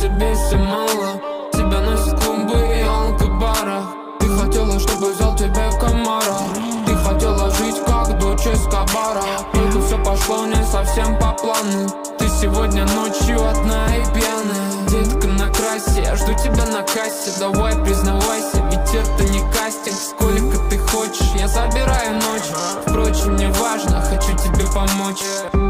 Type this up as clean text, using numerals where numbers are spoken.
тебе все мало. Тебя носят клубы и алкобара. Ты хотела, чтобы взял тебе комара. Ты хотела жить как дочь Эскобара. Только все пошло не совсем по плану. Ты сегодня ночью одна и пьяная. Детка на крассе, я жду тебя на кассе. Давай признавайся, ведь это не кастинг. Сколько ты хочешь, я забираю ночь. Впрочем, не важно, хочу тебе помочь.